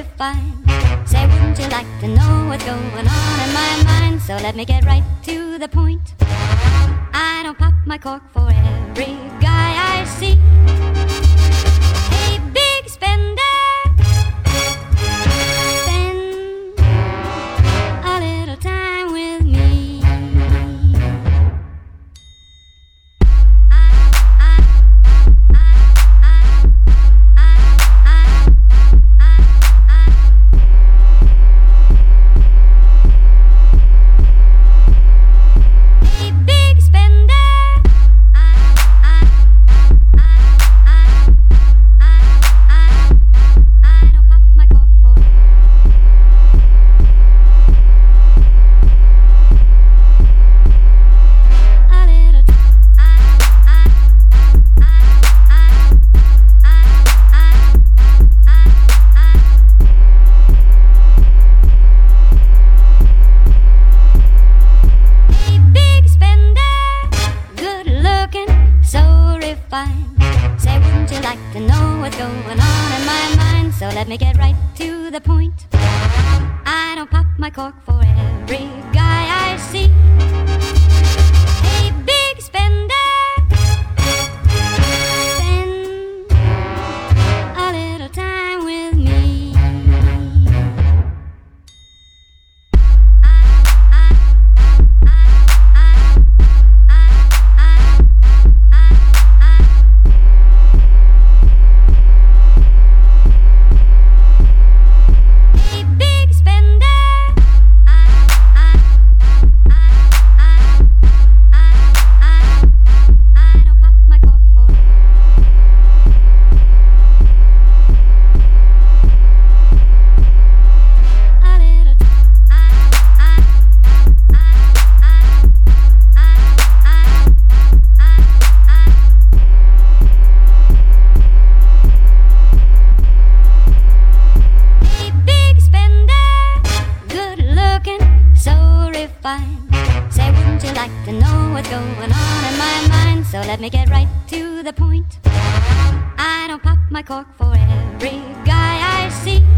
refined. Say, wouldn't you like to know what's going on in my mind? So let me get right to the point. I don't pop my cork for every guy I see. Hey, big spender, spend a little time with me. Say, wouldn't you like to know what's going on in my mind? So let me get right to the point. I don't pop my cork for every guy I see. Hey, big spender, spend a little time with me. Say, wouldn't you like to know what's going on in my mind? So let me get right to the point. I don't pop my cork for every guy I see.